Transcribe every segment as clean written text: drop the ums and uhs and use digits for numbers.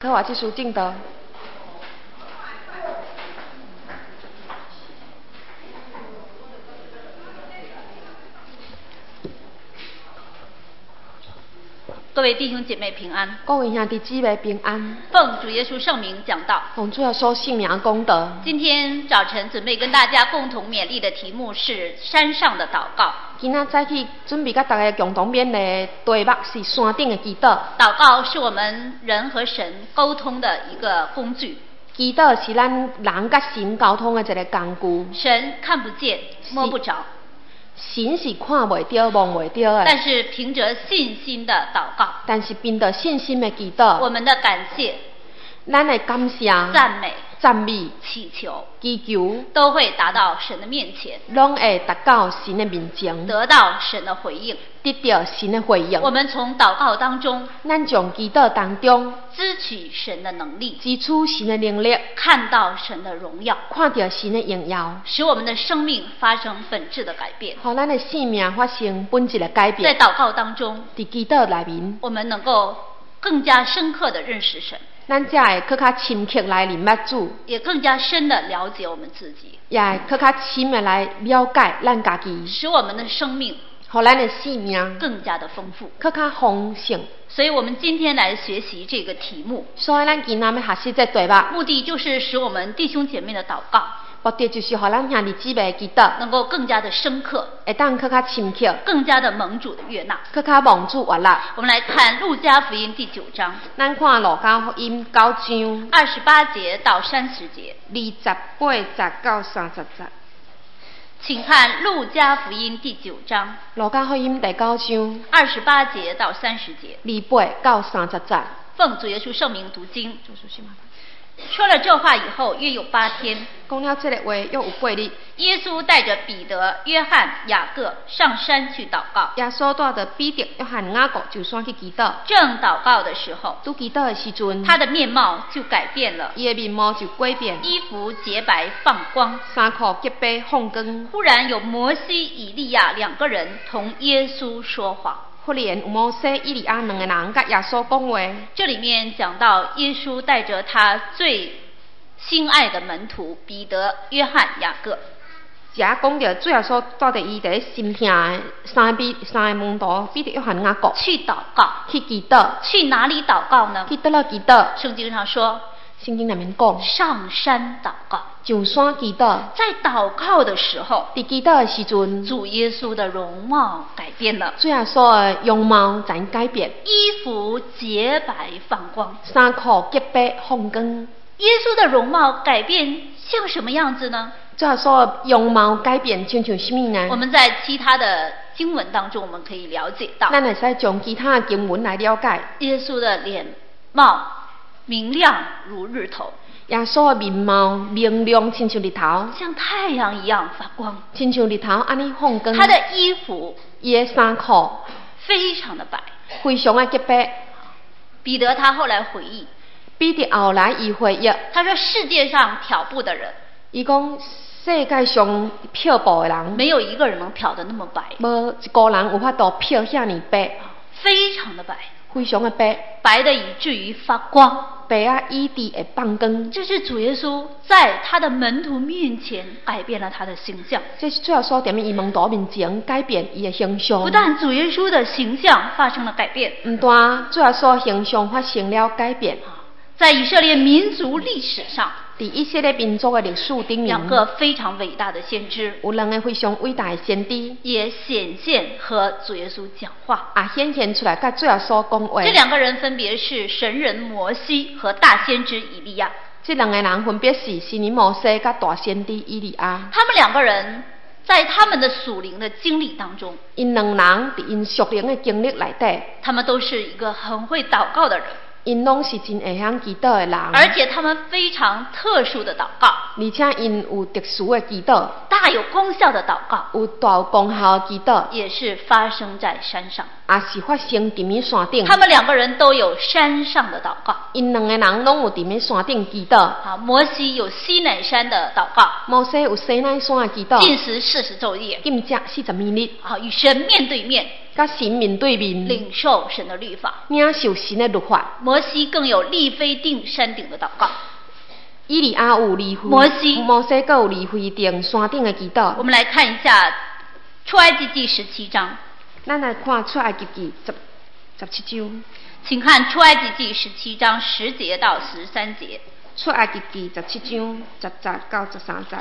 科瓦技术进的。 各位弟兄姐妹平安， 各位兄弟姊妹平安。 奉主耶稣圣名讲道。 奉主耶稣圣名讲道。 今天早晨准备跟大家共同勉励的题目是山上的祷告。 今仔早起准备跟大家共同勉励题目是山顶的祈祷。 祷告是我们人和神沟通的一个工具。 祈祷是咱人甲神沟通的一个工具。 神看不见，摸不着。 神是看袂到、摸袂到的， 但是凭着信心的祷告， 但是凭着信心的祈祷， 我们的感谢、 咱的感谢、赞美、 祈求、 祈求， 都会达到神的面前， 拢会达到神的面前， 得到神的回应， 得到神的回应。 我们从祷告当中， 咱从祈祷当中支取神的能力， 支取神的能力， 看到神的荣耀， 看到神的荣耀， 使我们的生命发生本质的改变， 让咱的生命发生本质的改变。 在祷告当中， 在祈祷内面， 我们能够更加深刻的认识神， 咱才会更加深刻来认识主， 也更加深的了解我们自己， 也会更加深的来了解咱家己， 使我们的生命让咱的生命更加的丰富， 更加丰盛。 所以我们今天来学习这个题目， 所以咱今仔要学习这题目， 目的就是使我们弟兄姐妹的祷告， 目的就是让咱兄弟姊妹祈祷能够更加的深刻， 会当更加深刻， 更加的蒙主的悦纳， 更加蒙主悦纳。 我们来看路加福音第9章， 咱看路加福音9章 28节到30节 ，28节到30节。 请看路加福音第9章， 路加福音第9章 28节到30节 ，28到30节。 奉主耶稣圣名读经。说了这话以后，约有8天。 讲了这个话，约有8日。 耶稣带着彼得、约翰、雅各上山去祷告。 耶稣带着彼得、约翰、雅各就山去祈祷。 正祷告的时候， 拄祈祷的时阵， 他的面貌就改变了， 伊的面貌就改变， 衣服洁白放光， 衫裤洁白放光。 忽然有摩西、以利亚2个人同耶稣说话。 忽然有摩西、以利亚2个人甲耶稣讲话。 这里面讲到耶稣带着他最心爱的门徒彼得、约翰、雅各。 这讲到主耶稣带着伊第一心疼的三个门徒彼得、约翰、雅各去祷告， 去祈祷。 去哪里祷告呢？ 去倒落祈祷。 圣经上说， 圣经里面讲上山祷告， 上山祈祷。 在祷告的时候， 在祈祷的时阵， 主耶稣的容貌改变了， 主耶稣的容貌才改变， 衣服洁白放光， 衫裤洁白放光。 耶稣的容貌改变像什么样子呢？ 主耶稣的容貌改变像什么呢？ 我们在其他的经文当中，我们可以了解到， 咱会使从其他的经文来了解耶稣的脸貌明亮如日头， 耶稣的面貌明亮，亲像日头， 像太阳一样发光， 亲像日头安尼放光。 他的衣服， 伊的衫裤非常的白， 非常的洁白。 彼得他后来回忆， 彼得后来伊回忆， 他说世界上漂布的人， 伊讲世界上漂泊的人， 没有一个人能漂得那么白， 无一个人有法度漂遐尼白， 非常的白， 非常的白， 白的以至于发光， 白啊以致会放光。 这是主耶稣在他的门徒面前改变了他的形象。 这是主要说在伊门徒面前改变伊的形象。 不但主耶稣的形象发生了改变， 不但主要说形象发生了改变， 在以色列民族历史上， 在以色列民族的历史顶面， 2个非常伟大的先知， 有2个非常伟大的先知， 也显现和主耶稣讲话， 显现出来甲主耶稣讲话。 这2个人分别是神人摩西和大先知以利亚。 这2个人分别是神人摩西甲大先知以利亚。 他们2个人在他们的属灵的经历当中， 因2人在因属灵的经历内底， 他们都是一个很会祷告的人， 因拢是真会晓祈祷的人， 而且他们非常特殊的祷告， 而而且因有特殊的祈祷， 大有功效的祷告， 有大有功效的祈祷， 也是发生在山上。 也是发生伫咩山顶。 他们2个人都有山上的祷告。 因2个人拢有伫咩山顶祈祷。 好，摩西有西乃山的祷告， 摩西有西奈山的祈祷， 禁食40昼夜， 禁食40日， 好，与神面对面， 甲神面对面， 领受神的律法。 领受神的律法。 摩西更有利非定山顶的祷告。 以利亚有离会，摩西更有离会定山顶的祈祷。 我们来看一下出埃及记17章。 咱来看出埃及记17章。 请看出埃及记17章10节到13节。 出埃及记17章10节到13节。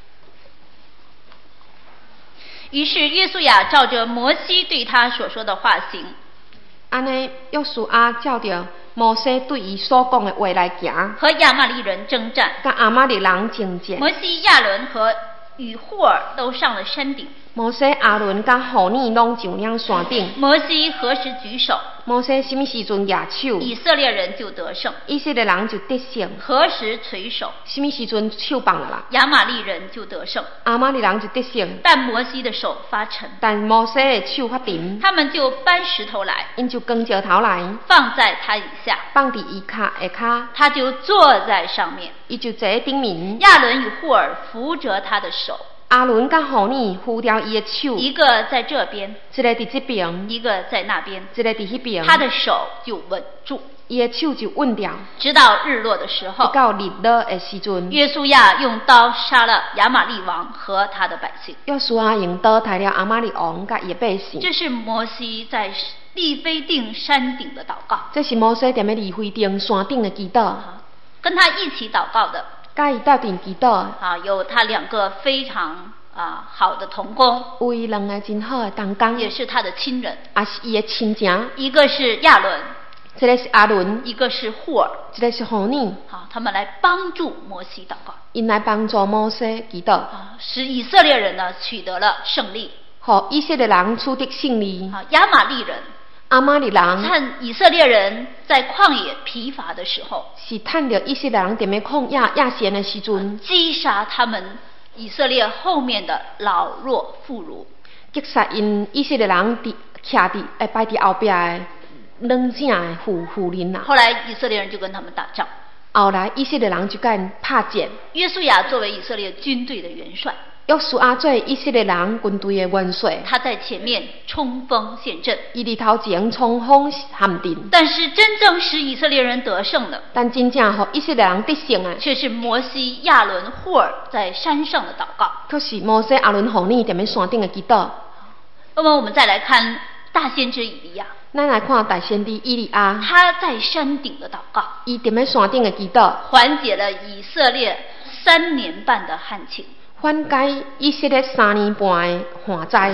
于是约书亚照着摩西对他所说的话行。 安尼，约书亚照着摩西对伊所讲的话来行， 和亚玛力人征战， 甲亚玛力人征战。 摩西、亚伦和与户尔都上了山顶。 摩西、亚伦甲何尼拢上了山顶。 摩西何时举手， 摩西什么时阵举手， 以色列人就得胜。 以色列人就得胜。 何时垂手， 什么时阵手放啦， 亚玛力人就得胜。 亚玛力人就得胜。 但摩西的手发沉， 但摩西的手发沉， 他们就搬石头来， 因就扛石头来， 放在他以下， 放伫伊下骹， 他就坐在上面， 伊就坐喺顶面。 亚伦与户尔扶着他的手， 亚伦甲何尼扶掉伊的手， 一个在这边， 一个伫这边， 一个在那边， 一个伫迄边， 他的手就稳住， 伊的手就稳掉， 直到日落的时候， 到日落的时阵， 约书亚用刀杀了亚玛力王和他的百姓。 约书亚用刀杀了亚玛力王甲伊的百姓。 这是摩西在利非定山顶的祷告。 这是摩西踮咧利非定山顶的祈祷。 跟他一起祷告的， 甲伊斗阵祈祷。 有他2个非常好的同工， 有伊2个真好的同工， 也是他的亲人， 也是伊的亲情。 一个是亚伦， 这个是亚伦， 一个是户尔， 这个是何尼。 好，他们来帮助摩西祷告， 因来帮助摩西祈祷， 使以色列人呢取得了胜利， 互以色列人取得胜利。 亚玛力人， 亚玛力人趁以色列人在旷野疲乏的时候， 是趁着以色列人踮咧旷野亚闲的时阵， 击杀他们以色列后面的老弱妇孺， 击杀因以色列人徛伫摆伫后壁的软正的妇人啦。 后来以色列人就跟他们打仗， 后来以色列人就甲因拍战。 约书亚作为以色列军队的元帅， 约书亚做以色列人军队的元帅， 他在前面冲锋陷阵， 伊伫头前冲锋陷阵。 但是真正使以色列人得胜的， 但真正互以色列人得胜的， 却是摩西、亚伦、户尔在山上的祷告。 可是摩西、亚伦、何尼踮咧山顶的祈祷。 那么我们再来看大先知以利亚。 咱来看大先知以利亚， 他在山顶的祷告， 伊踮咧山顶的祈祷， 缓解了以色列3年半的旱情， 缓解以色列3年半的旱灾。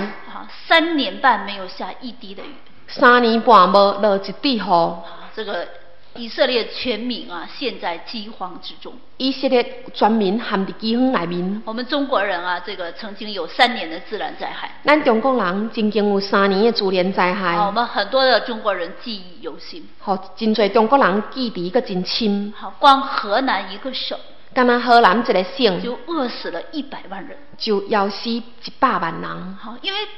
3年半没有下一滴的雨 ，3年半无落一滴雨。 这个以色列全民陷在饥荒之中。 以色列全民陷伫饥荒内面。 我们中国人这个曾经有3年的自然灾害。 咱中国人曾经有3年的自然灾害。 我们很多的中国人记忆犹新。 真侪中国人记忆个真深。 光河南一个省， 敢若河南一个省， 就饿死了100万人， 就枵死100万人。 因为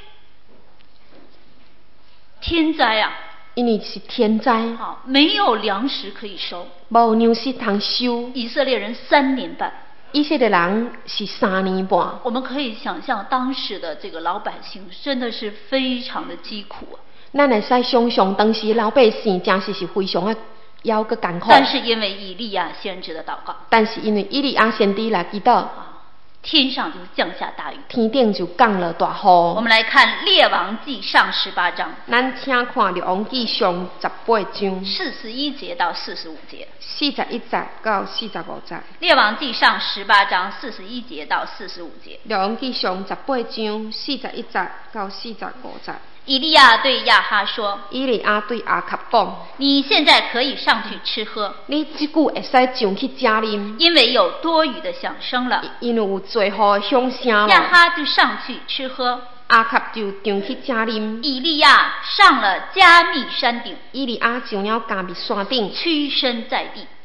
天灾因为是天灾， 没有粮食可以收， 无粮食通收。 以色列人3年半， 以色列人是3年半。 我们可以想象当时的这个老百姓真的是非常的疾苦咱会使想象当时老百姓真是非常的枵个艰苦。 但是因为以利亚先知的祷告， 但是因为以利亚先知来祈祷， 天上就降下大雨， 天顶就降了大雨。 我们来看列王记上18章， 咱请看列王记上18章 41节到45节 ，41节到45节。 列王记上18章41节到45节。 列王记上18章41节到45节。 以利亚对亚哈说：“ 以利亚对亚哈讲， 你现在可以上去吃喝， 你即句会使上去吃啉， 因为有多雨的响声了。 因为有最好的响声了。 亚哈就上去吃喝， 亚哈就上去吃啉。 以利亚上了加密山顶， 以利亚上了加密山顶， 屈身在地，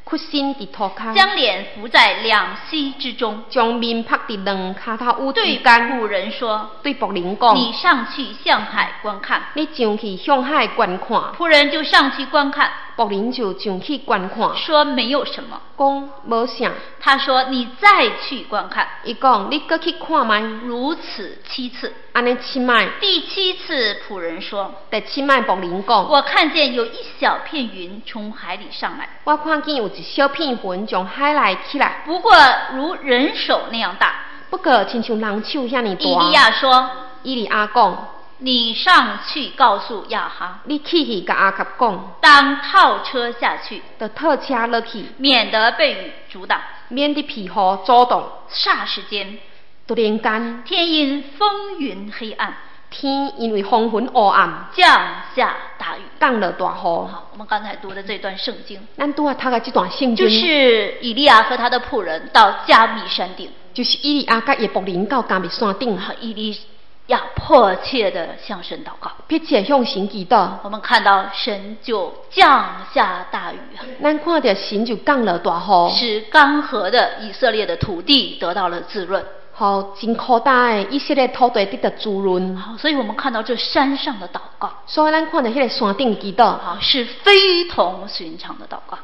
屈身伫涂骹， 将脸伏在两膝之中， 将面拍伫两骹头趺对之间， 仆人说对仆人讲： 你上去向海观看。 你上去向海观看。 仆人就上去观看， 仆人就上去观看， 说没有什么。 讲无啥。 他说你再去观看， 伊讲你搁去看卖， 如此7次。 安尼7摆。 第7次，仆人说第7摆，仆人讲： 我看见有一小片云从海里上来， 我看见有一小片云从海内起来， 不过如人手那样大。 不过亲像人手遐尼大。 以利亚说以利亚讲： 你上去告诉亚哈， 你去甲阿甲讲， 当套车下去， 就套车落去， 免得被雨阻挡。 免得被雨阻挡。 霎时间， 突然间， 天因风云黑暗， 天因为风云黑暗， 降下大雨， 降了大雨。 好，我们刚才读的这段圣经， 咱拄啊读的这段圣经， 就是以利亚和他的仆人到加密山顶， 就是以利亚甲伊仆人到加密山顶， 以利亚迫切的向神祷告， 迫切向神祈祷。 我们看到神就降下大雨， 咱看到神就降了大雨， 使干涸的以色列的土地得到了滋润。 好，真扩大的以色列土地得到滋润。 好，所以我们看到这山上的祷告， 所以咱看到迄个山顶祈祷， 好，是非同寻常的祷告，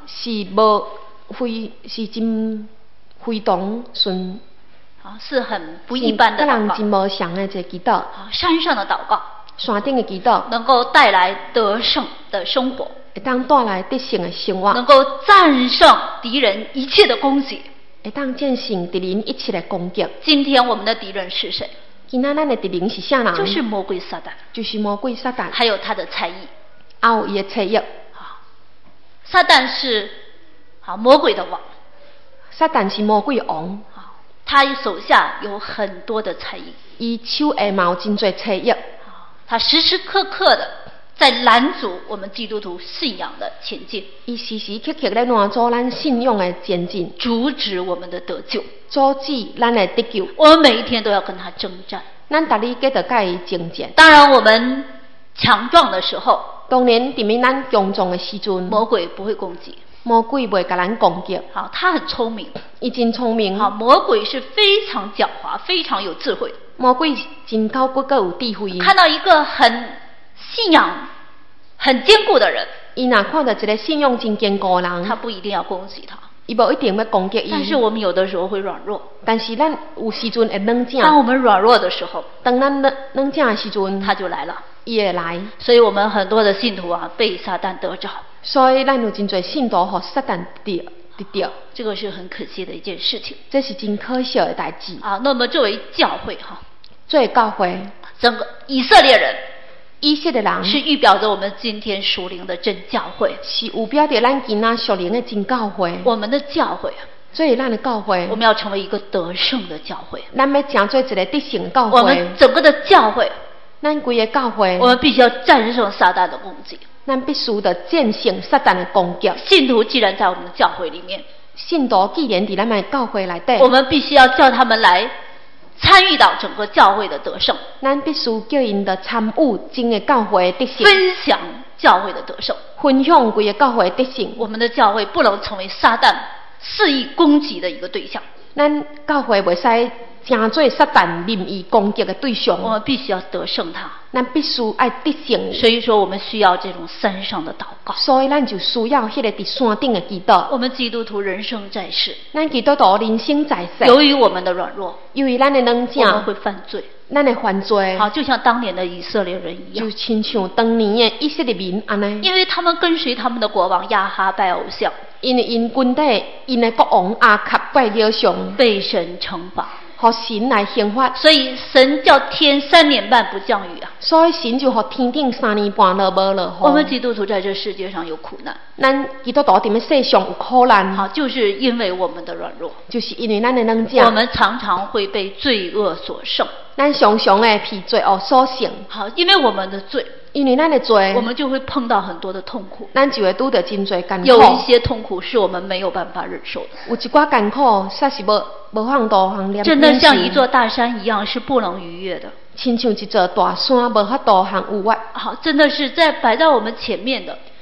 是真非同顺， 好，是很不一般的祷告， 人真无常的一个祈祷。 好，山上的祷告， 山顶的祈祷， 能够带来得胜的生活， 会当带来得胜的生活， 能够战胜敌人一切的攻击， 会当战胜敌人一切的攻击。 今天我们的敌人是谁？ 今仔咱的敌人是啥人？ 就是魔鬼撒旦， 就是魔鬼撒旦， 还有他的才艺， 还有伊的才艺。 撒旦是魔鬼的王， 撒旦是魔鬼的王， 他手下有很多的才艺， 伊手下嘛有真侪才艺， 他时时刻刻的在拦阻我们基督徒信仰的前进， 伊时时刻刻咧拦阻咱信仰的前进， 阻止我们的得救， 阻止咱的得救。 我们每一天都要跟他征战， 咱逐日皆着甲伊征战。 当然，我们强壮的时候， 当然伫面咱强壮的时阵， 魔鬼不会攻击， 魔鬼袂甲咱攻击。 好，他很聪明， 伊真聪明。 好，魔鬼是非常狡猾，非常有智慧。 魔鬼真高不够有智慧。 看到一个很信仰很坚固的人， 伊若看到一个信仰真坚固的人， 他不一定要攻击他， 伊无一定要攻击伊。 但是我们有的时候会软弱， 但是咱有时阵会软正。 当我们软弱的时候， 当咱软正的时阵， 他就来了， 伊会来。 所以我们很多的信徒被撒旦得着。 所以咱有真侪信徒互撒旦得着， 这个是很可惜的一件事情。 这是真可惜的代志。 那么作为教会作为教会， 整个以色列人， 以色列人是预表着我们今天属灵的真教会， 是有表着咱今仔属灵的真教会。 我们的教会， 所以咱的教会， 我们要成为一个得胜的教会。 咱要成做一个得胜的教会。 我们整个的教会， 咱规个教会， 我们必须要战胜撒旦的攻击。 咱必须得战胜撒旦的攻击。 信徒既然在我们的教会里面， 信徒既然伫咱的教会内底， 我们必须要叫他们来参与到整个教会的得胜。 咱必须叫因得参与整个教会的得胜， 分享教会的得胜， 分享规个教会的得胜。 我们的教会不能成为撒旦肆意攻击的一个对象。 咱教会袂使成做撒旦任意攻击的对象。 我们必须要得胜他。 咱必须爱得胜。 所以说，我们需要这种山上的祷告。 所以咱就需要迄个伫山顶的祈祷。 我们基督徒人生在世， 咱基督徒人生在世， 由于我们的软弱， 由于咱的软正， 我们会犯罪。 咱的犯罪， 好，就像当年的以色列人一样， 就亲像当年的以色列民安尼。 因为他们跟随他们的国王亚哈拜偶像， 因为因军队，因的国王亚哈拜偶像， 被神惩罚， 互神来刑罚。 所以神叫天3年半不降雨啊。 所以神就互天顶3年半落无落雨。 我们基督徒在这世界上有苦难， 咱基督徒伫咧世上有苦难， 好，就是因为我们的软弱， 就是因为咱的软正， 我们常常会被罪恶所胜。 咱常常的被罪恶所胜。 好，因为我们的罪， 因为咱的罪， 我们就会碰到很多的痛苦， 咱就会拄到真侪艰苦。 有一些痛苦是我们没有办法忍受的， 有一寡艰苦，煞是无法度通念。 真的像一座大山一样，是不能逾越的。 亲像一座大山，无法度通逾越。 好，真的是在摆在我们前面的，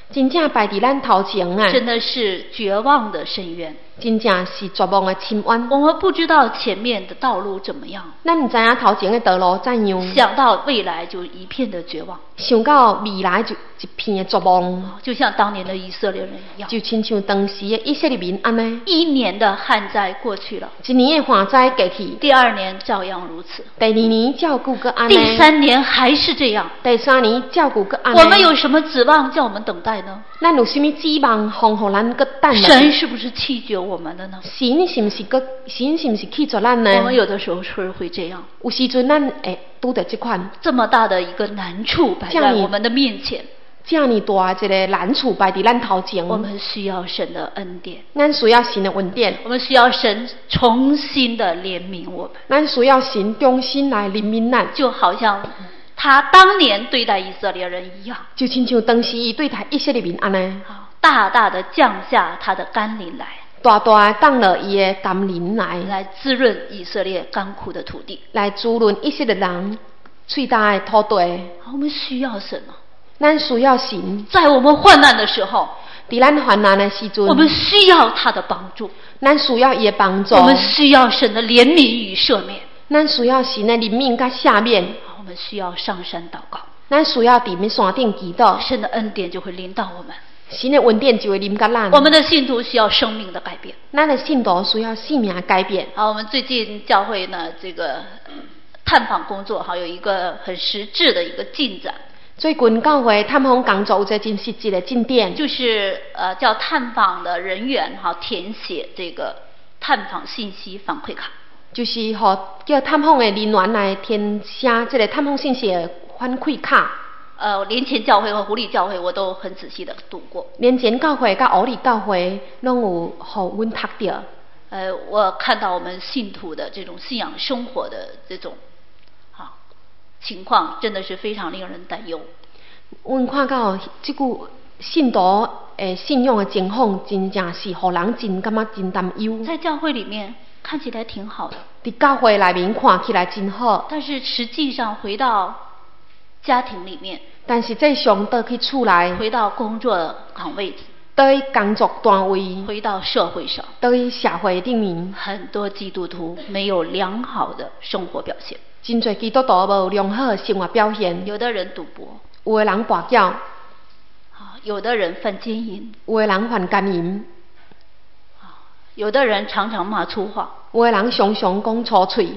真正排伫咱头前啊， 真的是绝望的深渊。 真正是绝望的深渊。 我们不知道前面的道路怎么样， 咱唔知影头前的道路怎样， 想到未来就一片的绝望， 想到未来就一片的绝望， 就像当年的以色列人一样， 就亲像当时的以色列民安尼。 1年的旱灾过去了， 一年的旱灾过去， 第2年照样如此， 第2年照顾个安尼， 第3年还是这样， 第3年照顾个安尼。 我们有什么指望叫我们等待呢？ 咱有什么指望，方互咱个等呢？ 神是不是弃绝我们了呢？ 神是不是弃绝咱呢？ 我们有的时候是会这样， 有时阵咱会拄到这款这么大的一个难处摆在我们的面前， 这么大一个难处摆在咱头前， 我们需要神的恩典， 咱需要神的恩典， 我们需要神重新的怜悯我们， 咱需要神重新来怜悯咱， 就好像他当年对待以色列人一样， 就亲像当时伊对待以色列民安尼， 大大的降下他的甘霖来， 大大降了伊的甘霖来滋润以色列干枯的土地， 来滋润以色列人脆大的土地。 我们需要神啊！ 咱需要神， 在我们患难的时候， 在咱患难的时阵， 我们需要他的帮助， 咱需要伊的帮助， 我们需要神的怜悯与赦免， 咱需要神的怜悯甲赦免， 我们需要上山祷告， 咱需要伫山顶祈祷， 神的恩典就会临到我们， 神的恩典就会临到咱。 我们的信徒需要生命的改变， 咱的信徒需要生命的改变。 好，我们最近教会呢，这个探访工作有一个很实质的一个进展。 最近教会探访工作有一个真实质的进展， 就是叫探访的人员填写这个探访信息反馈卡， 就是叫探访的人员来填写这个探访信息的反馈卡。 连前教会和湖里教会我都很仔细的读过。 连前教会甲湖里教会拢有互阮读到。 我看到我们信徒的这种信仰生活的这种情况，真的是非常令人担忧。 阮看到这句信徒信仰的情况，真正是互人真感觉真担忧。 在教会里面看起来挺好的， 伫教会内面看起来真好， 但是实际上回到家庭里面， 但是这上倒去厝内， 回到工作岗位， 倒去工作单位， 回到社会上， 倒去社会顶面， 很多基督徒没有良好的生活表现。 真侪基督徒无良好的生活表现。 有的人赌博， 有的人跋筊， 有的人犯奸淫， 有的人犯奸淫， 有的人常常骂粗话， 有的人常常讲粗嘴，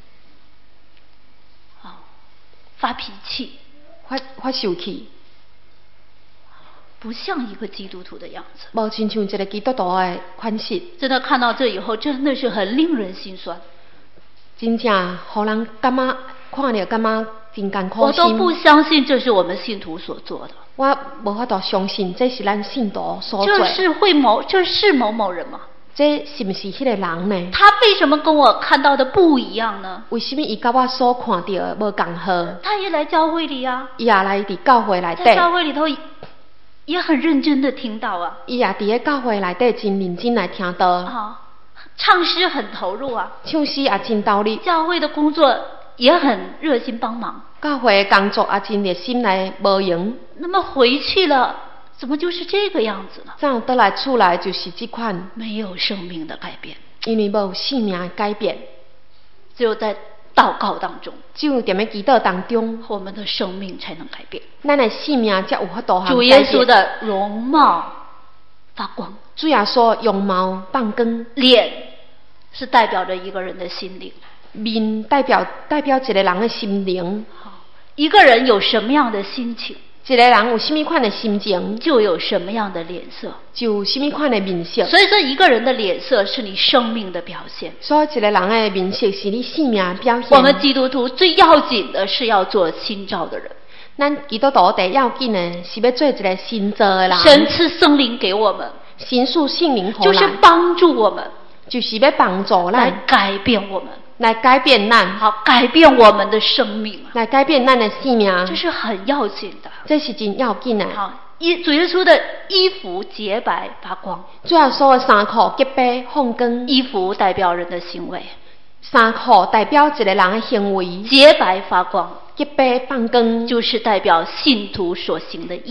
发脾气， 发生气， 不像一个基督徒的样子， 无亲像一个基督徒的款式。 真的看到这以后，真的是很令人心酸。 真正互人感觉看了感觉真艰苦心。 我都不相信这是我们信徒所做的。 我无法度相信这是咱信徒所做。 这是某某人吗？ 这是不是迄个人呢？ 他为什么跟我看到的不一样呢？ 为什么伊甲我所看到的无共好？ 他也来教会里啊。 伊也来伫教会内底。 在教会里头也很认真的听到啊。 伊也伫咧教会内底真认真来听到。 唱诗很投入啊， 唱诗也真投入， 教会的工作也很热心帮忙， 教会的工作也真热心来无用。 那么回去了，怎么就是这个样子呢？ 怎样倒来厝内就是这款， 没有生命的改变， 因为无生命的改变， 只有在祷告当中， 只有踮咧祈祷当中， 我们的生命才能改变， 咱的生命才有法度主耶稣的容貌发光， 主耶稣容貌放光， 脸是代表着一个人的心灵， 面代表一个人的心灵。 一个人有什么样的心情， 一个人有什么款的心情， 就有什么样的脸色， 就有什么款的面色。 所以说，一个人的脸色是你生命的表现。 所以，一个人的面色是你生命的表现。 我们基督徒最要紧的是要做新造的人。 咱基督徒最要紧的是要做一个新造的人。 神赐圣灵给我们， 神赐圣灵给就是帮助我们， 就是要帮助咱来改变我们， 来改变咱， 改变我们的生命， 来改变咱的生命， 这是很要紧的， 这是真要紧的。 主耶稣的衣服洁白发光， 主耶稣的衫裤洁白放光。 衣服代表人的行为， 衫裤代表一个人的行为， 洁白发光， 洁白放光， 就是代表信徒所行的义，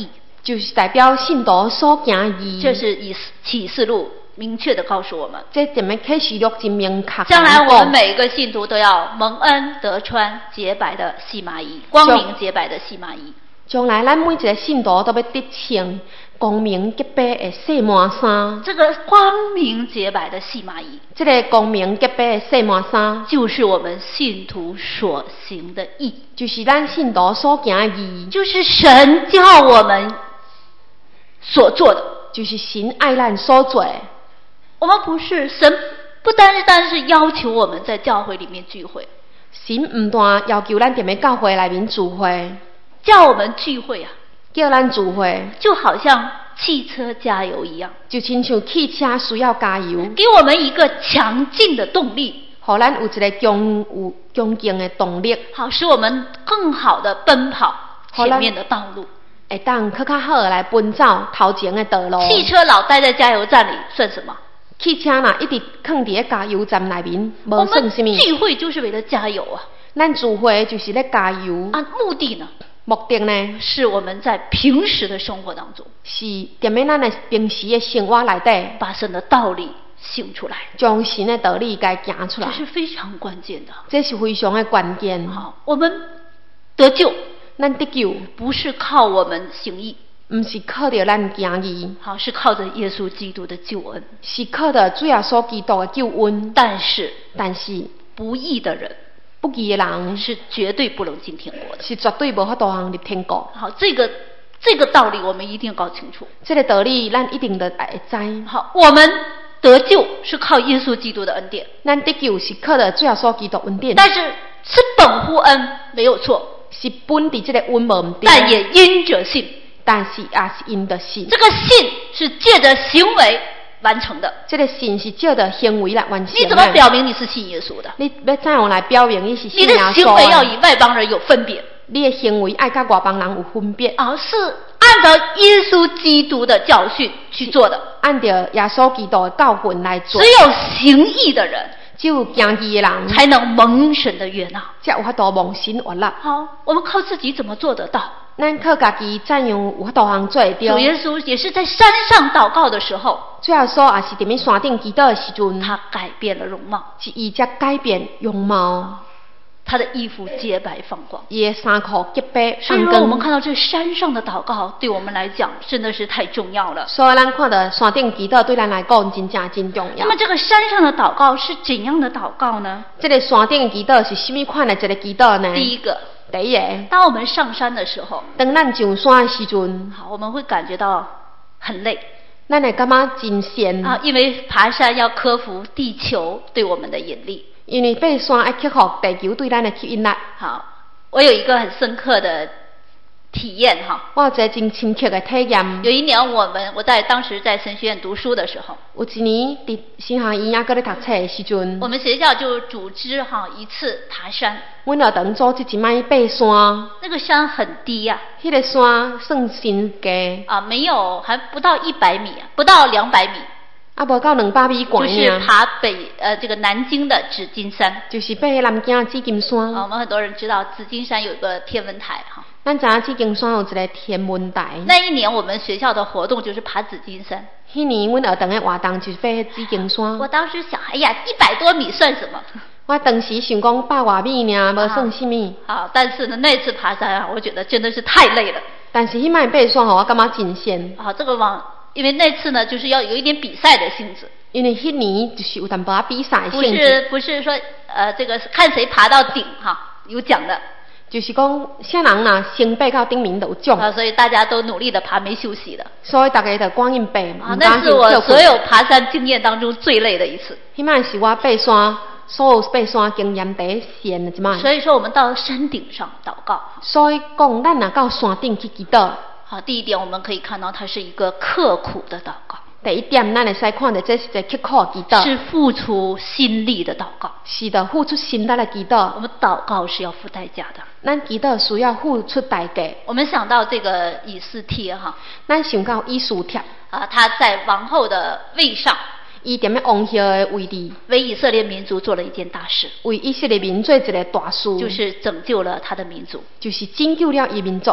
就是代表信徒所行的义。 这是以启示录明确的告诉我们。 这点么启示录真明确。 将来我们每一个信徒都要蒙恩得穿洁白的细麻衣，光明洁白的细麻衣。 将来咱每一个信徒都要得穿光明洁白的细麻衫。 这个光明洁白的细麻衣， 这个光明洁白的细麻衫， 就是我们信徒所行的义， 就是咱信徒所行的义， 就是神叫我们所做的， 就是神爱咱所做的。 我们不是神，不单是要求我们在教会里面聚会， 神唔单要求咱踮咧教会内面聚会。 叫我们聚会啊， 叫咱聚会， 就好像汽车加油一样， 就亲像汽车需要加油， 给我们一个强劲的动力， 互咱有一个强劲的动力， 好使我们更好的奔跑前面的道路， 会当更较好来奔走头前的道路。 汽车老待在加油站里算什么？ 汽车若一直放伫加油站内面，无算什么。 聚会就是为了加油啊！ 咱聚会就是咧加油啊，目的呢？ 目的呢， 是我们在平时的生活当中， 是踮咧咱的平时的生活内底， 把神的道理行出来， 将神的道理该行出来， 这是非常关键的。 这是非常的关键。 好，我们得救， 咱得救不是靠我们行义， 不是靠着咱行义， 好，是靠着耶稣基督的救恩， 是靠着主耶稣基督的救恩。但是不义的人。 不义的人是绝对不能进天国的， 是绝对无法度通入天国。 好，这个道理我们一定要搞清楚。 这个道理咱一定得会知。 好，我们得救是靠耶稣基督的恩典， 咱得救是靠着主耶稣基督恩典。 但是本乎恩没有错， 是本伫这个恩无唔对， 但也因着信， 但是也是因着信。 这个信是借着行为完成的， 这个信是借着行为来完成的。 你怎么表明你是信耶稣的？ 你要怎样来表明你是信耶稣？ 你的行为要与外邦人有分别， 你的行为爱甲外邦人有分别， 而是按照耶稣基督的教训去做的， 按照耶稣基督的教训来做。 只有行义的人， 只有行义的人， 才能蒙神的悦纳， 才有法度蒙神悦纳。 好，我们靠自己怎么做得到？ 咱靠家己怎样有法度通做得到？ 主耶稣也是在山上祷告的时候， 主耶稣也是踮咧山顶祈祷的时阵， 他改变了容貌， 是伊才改变容貌。 他的衣服洁白放光， 伊的衫裤洁白所以放光。 我们看到这山上的祷告，对我们来讲真的是太重要了。 所以咱看到山顶祈祷对咱来讲真正真重要。 那么这个山上的祷告是怎样的祷告呢？ 这个山顶祈祷是什么款的一个祈祷呢？ 第一个， 当我们上山的时候， 当咱上山的时阵， 好，我们会感觉到很累， 咱会感觉真闲啊，因为爬山要克服地球对我们的引力， 因为爬山要克服地球对咱的吸引力。 好，我有一个很深刻的体验哈， 我有一个真深刻的体验。 有一年我当时在神学院读书的时候， 有一年伫新学院搁咧读册的时阵， 我们学校就组织一次爬山。 阮学堂组织一摆爬山， 那个山很低呀， 迄个山算真低啊，没有，还不到100米，不到200米。 啊，无到200米高。 就是爬这个南京的紫金山。 就是爬南京紫金山。 我们很多人知道紫金山有一个天文台哈。 咱知影紫金山有一个天文台。 那一年我们学校的活动就是爬紫金山。 迄年阮学堂的活动就是爬紫金山。 我当时想，哎呀，100多米算什么？ 我当时想讲100多米尔，无算什么。 好，但是呢，那次爬山我觉得真的是太累了。 但是迄摆爬山我感觉真闲。 好，因为那次呢，就是要有一点比赛的性质。 因为迄年就是有淡薄比赛的性质。 不是说这个看谁爬到顶有奖的。 就是讲啥人呐先爬到顶面就有奖。 所以大家都努力的爬，没休息的。 所以大家就赶紧爬。 那是我所有爬山经验当中最累的一次。 迄摆是我爬山所有爬山经验第一线的一摆。 所以说我们到山顶上祷告。 所以讲咱若到山顶去祈祷。 好，第一点我们可以看到它是一个刻苦的祷告。 第一点，咱会使看到这是一个刻苦祈祷， 是付出心力的祷告， 是的，付出心力的祈祷。 我们祷告是要付代价的， 咱祈祷需要付出代价。 我们想到这个以斯帖咱想到以斯帖他在王后的位上， 伊踮咧王后的位置， 为以色列民族做了一件大事， 为以色列民做一个大事， 就是拯救了他的民族， 就是拯救了伊民族。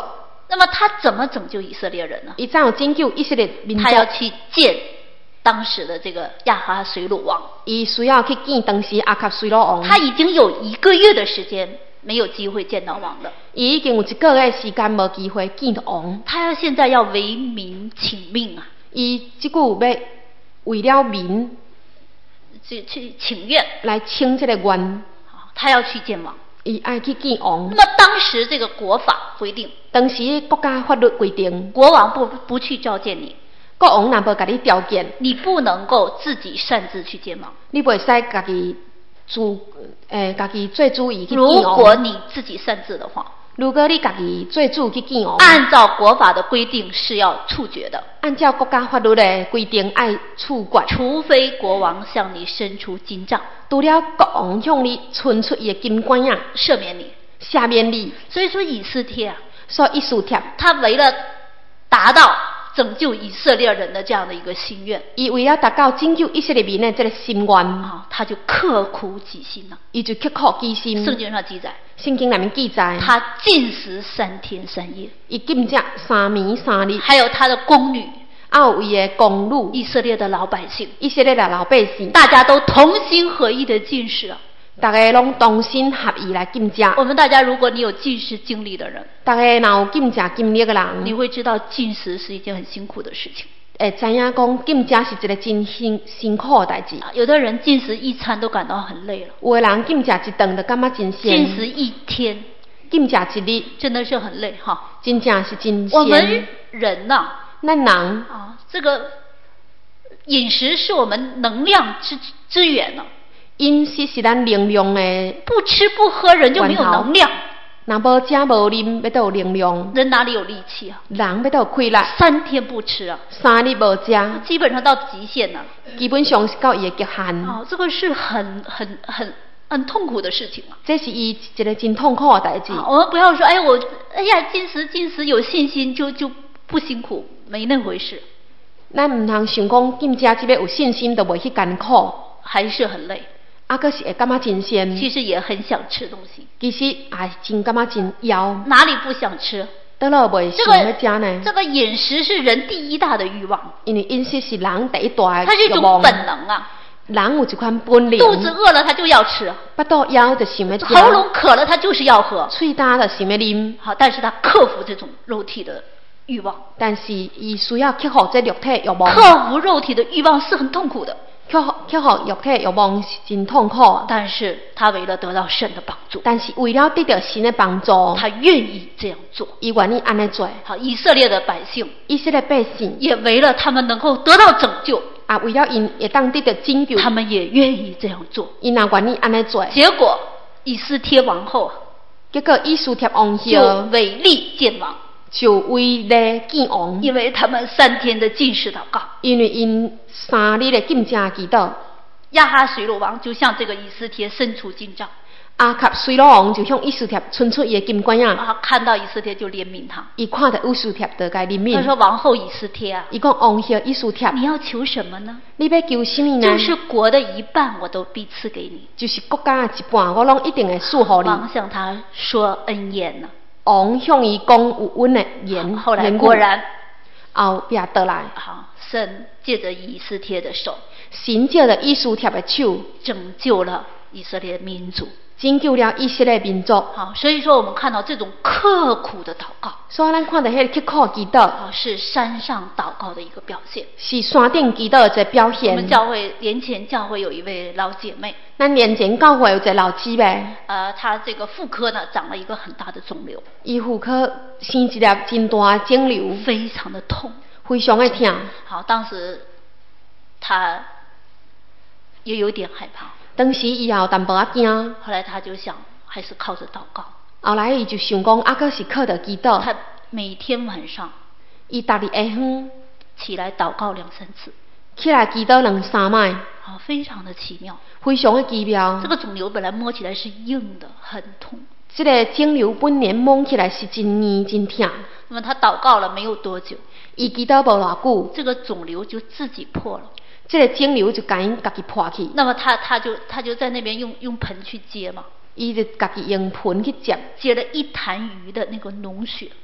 那么他怎么拯救以色列人呢？ 伊怎样拯救以色列民族？ 他要去见当时的这个亚哈水鲁王。 伊需要去见当时亚哈水鲁王。 他已经有1个月的时间没有机会见到王了。 伊已经有1个月时间无机会见到王。 他现在要为民请命啊！ 伊即句要为了民去请愿来请这个愿。 他要去见王。 伊爱去见王。 那么当时这个国法规定， 当时国家法律规定， 国王不去召见你， 国王若无甲你召见， 你不能够自己擅自去见王。 你袂使家己家己做主意去见如王。 果你自己擅自的话， 如果你家己做主去见王， 按照国法的规定是要处决的。 按照国家法律的规定爱处决， 除非国王向你伸出金杖， 除了国王向你伸出伊的金冠啊， 赦免你。 赦免你。 所以说以斯帖啊， 所以以斯帖他为了达到拯救以色列人的这样的一个心愿， 伊为了达到拯救以色列民的这个心愿， 他就刻苦己心了。 伊就刻苦己心。 圣经上记载， 圣经里面记载， 他禁食3天3夜， 伊禁食3暝3日， 还有他的宫女， 还有伊的宫女， 以色列的老百姓， 以色列的老百姓， 大家都同心合意的禁食啊。 大家拢同心合意来禁食。 我们大家，如果你有禁食经历的人， 大家若有禁食经历的人， 你会知道禁食是一件很辛苦的事情。 会知影讲禁食是一个真辛苦的代志。 有的人禁食1餐都感到很累了， 有的人禁食1顿就感觉真闲。 禁食1天， 禁食1日， 真的是很累哈。 真正是真闲。 我们人呐， 咱人这个饮食是我们能量之源呢。 饮食是咱能量的， 不吃不喝人就没有能量。 若无食无啉，要倒有能量。 人哪里有力气啊？ 人要倒有气力。 3天不吃啊 ，3日无食， 基本上到极限了。 基本上是到伊的极限。 这个是很痛苦的事情啊。 这是伊一个真痛苦的代志。 我们不要说，禁食有信心就不辛苦，没那回事。 咱唔通想讲禁食即个有信心，就袂去艰苦， 还是很累。 可是会感觉真闲。 其实也很想吃东西。 其实也真感觉真枵。 哪里不想吃？ 倒落袂想要食呢？ 这个饮食是人第1大的欲望。 因为饮食是人第1大的欲望。 它是一种本能啊。 人有一款本能。 肚子饿了他就要吃。 腹肚枵就想要吃。 喉咙渴了他就是要喝。 喙干就想要啉。 好，但是他克服这种肉体的欲望。 但是伊需要克服这肉体欲望。 克服肉体的欲望是很痛苦的。 克服肉体欲望是真痛苦。 但是他为了得到神的帮助。 但是为了得到神的帮助， 他愿意这样做。 伊愿意安尼做。 好，以色列的百姓， 以色列百姓也为了他们能够得到拯救。 为了因会当得到拯救， 他们也愿意这样做。 因也愿意安尼做。 结果以斯帖王后， 结果以斯帖王后就违例见王。 就为了见王， 因为他们3天的禁食祷告， 因为因3日的禁食祈祷， 亚哈水鲁王就向这个以斯帖伸出金杖。 亚哈水鲁王就向以斯帖伸出伊的金冠啊！ 看到以斯帖就怜悯他。 伊看到以斯帖就该怜悯。 他说：“王后以斯帖啊， 伊讲王后以斯帖， 你要求什么呢？ 你要求什么呢？ 就是国的1半我都必赐给你， 就是国家的1半，我拢一定会赐予你。” 王向他说恩言呢。 王向伊讲有恩的言。 后来果然， 后壁倒来。 好，神借着以斯帖的手， 神借着以斯帖的手， 拯救了以色列民族。 拯救了以色列民族。 好，所以说我们看到这种刻苦的祷告， 所以咱看到迄个刻苦祈祷， 是山上祷告的一个表现， 是山顶祈祷的一个表现。 我们教会年前教会有一位老姐妹， 咱年前教会有一个老姊妹， 她这个妇科呢长了一个很大的肿瘤， 伊妇科生一粒真大的肿瘤， 非常的痛， 非常的痛。 好，当时她也有点害怕。 当时伊也有淡薄仔惊， 后来他就想，还是靠着祷告。 后来伊就想讲，可是靠着祈祷。 他每天晚上， 伊逐日下昏起来祷告2-3次， 起来祈祷2-3摆， 非常的奇妙， 非常的奇妙。 这个肿瘤本来摸起来是硬的，很痛。 这个肿瘤本来摸起来是真硬真痛。 那么他祷告了没有多久， 伊祈祷无偌久， 这个肿瘤就自己破了。 这个肿瘤就甲因家己破去。 那么他就在那边用盆去接嘛， 伊就家己用盆去接， 接了1坛鱼的那个脓血，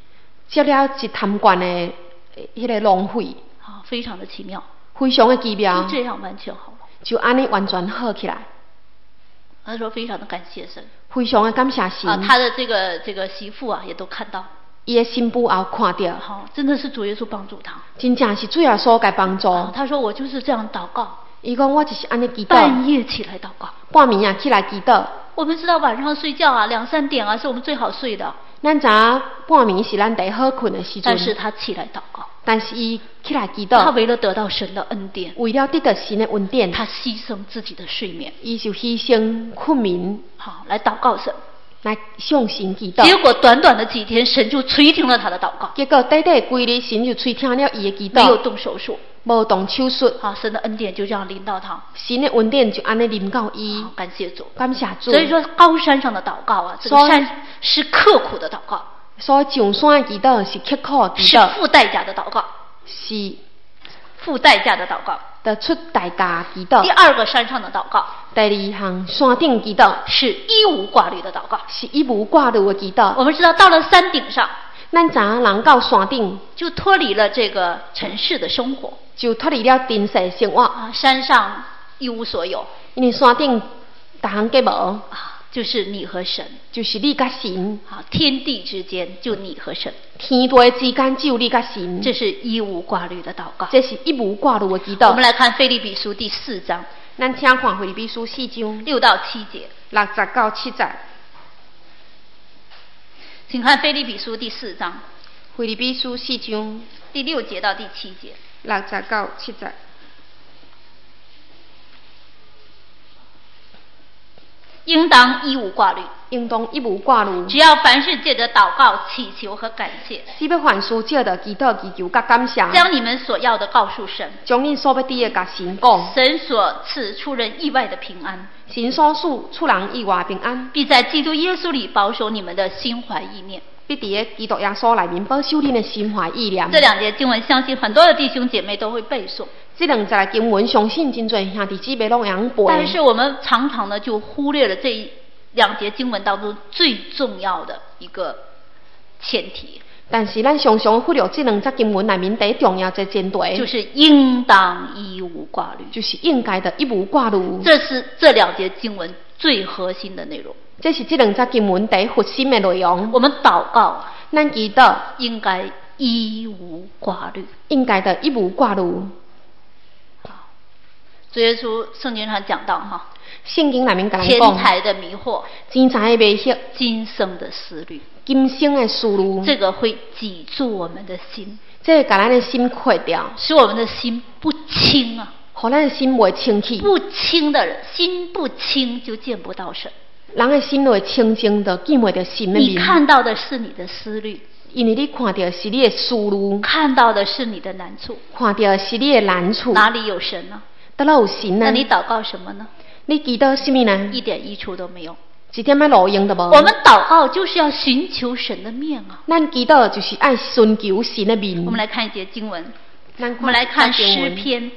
接了一贪罐的迄个浪费， 好，非常的奇妙， 非常的奇妙， 就这样完全好了。 就安尼完全好起来。 他说非常的感谢神， 非常的感谢神。 他的这个媳妇啊，也都看到。 伊的新妇也有看到。 好，真的是主耶稣帮助他。 真正是主耶稣该帮助。 他说我就是这样祷告。 伊讲我就是安尼祈祷。 半夜起来祷告。 半夜起来祈祷。 我们知道晚上睡觉啊，2、3点啊，是我们最好睡的。 咱知影半暝是咱最好困的时阵。 但是他起来祷告。 但是伊起来祈祷。 他为了得到神的恩典。 为了得到神的恩典。 他牺牲自己的睡眠。 伊就牺牲困眠。 好，来祷告神。 来向神祈祷。 结果短短的几天，神就垂听了他的祷告。 结果短短几日，神就垂听了伊的祈祷。 没有动手术。 无动手术。 好，神的恩典就这样临到他。 神的恩典就安尼临到伊。 好，感谢主。 感谢主。 所以说高山上的祷告啊，这个山是刻苦的祷告。 所以上山的祈祷是刻苦的祈祷。 是付代价的祷告。 是付代价的祷告。 得出代价祈祷。 第二个山上的祷告。 第二项山顶祈祷。 是一无挂虑的祷告。 是一无挂虑的祈祷。 我们知道到了山顶上。 咱知影人到山顶就脱离了这个尘世的生活， 就脱离了尘世生活。 山上一无所有， 因为山顶逐项皆无。 就是你和神， 就是你甲神。 天地之间就你和神， 天地之间只有你甲神。 这是一无挂虑的祷告。 这是一无挂虑的祈祷。 我们来看腓立比书第4章， 咱请看腓立比书4章 6到7节 ，60到7节。 请看腓立比书第4章， 腓立比书4章第6节到第7节 ，60到7节。 应当一无挂虑， 应当一无挂虑。 只要凡事借着祷告、祈求和感谢， 只要凡事借着祈祷、祈求甲感谢， 将你们所要的告诉神， 将恁所要知的甲神讲。 神所赐出人意外的平安， 神所赐出人意外平安， 必在基督耶稣里保守你们的心怀意念。 必伫基督耶稣内面保守恁的心怀意念。 这2节经文，相信很多的弟兄姐妹都会背诵。 这2节经文，相信真侪兄弟姊妹拢会背。 但是我们常常呢，就忽略了这2节经文当中最重要的一个前提。 但是咱常常忽略这2节经文内面最重要的前提， 就是应当一无挂虑， 就是应该的一无挂虑。 这是这2节经文最核心的内容。 这是这2节经文最核心的内容。 我们祷告啊， 咱祈祷应该一无挂虑， 应该的一无挂虑。 主耶稣圣经上讲到哈， 圣经内面讲钱财的迷惑， 钱财的迷惑， 今生的思虑， 今生的思虑， 这个会挤住我们的心， 这个把咱的心垮掉， 使我们的心不清啊， 让咱的心袂清气。 不清的人，心不清就见不到神。 人的心若清净，就见袂到神的面。 你看到的是你的思虑， 因为你看到是你的思虑， 看到的是你的难处， 看到是你的难处。 哪里有神呢？ 倒哪有神呢？ 那你祷告什么呢？ 你祈祷什么呢？ 一点益处都没有， 一点仔路用都无。 我们祷告就是要寻求神的面啊。 咱祈祷就是爱寻求神的面。 我们来看一节经文， 我们来看诗篇，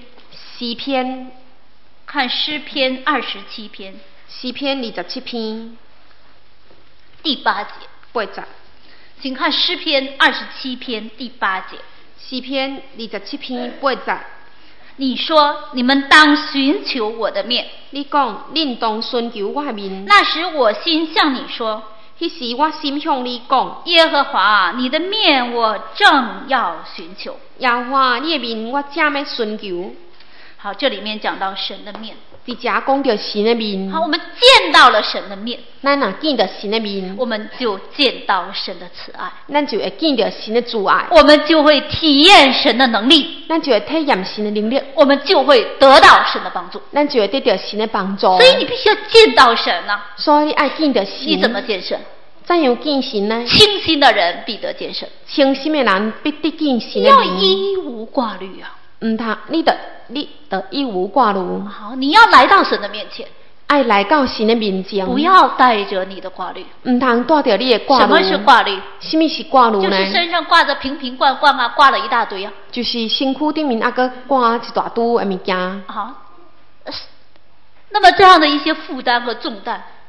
看诗篇27篇， 诗篇27篇第8节 8节， 请看诗篇27篇第8节， 诗篇27篇8节。 你说你们当寻求我的面， 你讲恁当寻求我的面。 那时我心向你说， 迄时我心向你讲， 耶和华你的面我正要寻求。 耶和华你的面我正要寻求。 好，这里面讲到神的面， 伫遮讲到神的面。 好，我们见到了神的面， 咱若见到神的面， 我们就见到神的慈爱， 咱就会见到神的慈爱， 我们就会体验神的能力， 咱就会体验神的能力， 我们就会得到神的帮助， 咱就会得到神的帮助。 所以你必须要见到神啊！ 所以你爱见到神。 你怎么见神？ 怎样见神呢？ 清心的人必得见神， 清心的人必得见神的要面。 一无挂虑啊！ 唔通，你得一无挂虑。 好，你要来到神的面前， 爱来到神的面前， 不要带着你的挂虑。 唔通带着你的挂虑。 什么是挂虑？ 什么是挂虑呢？ 就是身上挂着瓶瓶罐罐啊，挂了一大堆啊。 就是身躯顶面啊个挂一大堆的物件。 好，那么这样的一些负担和重担，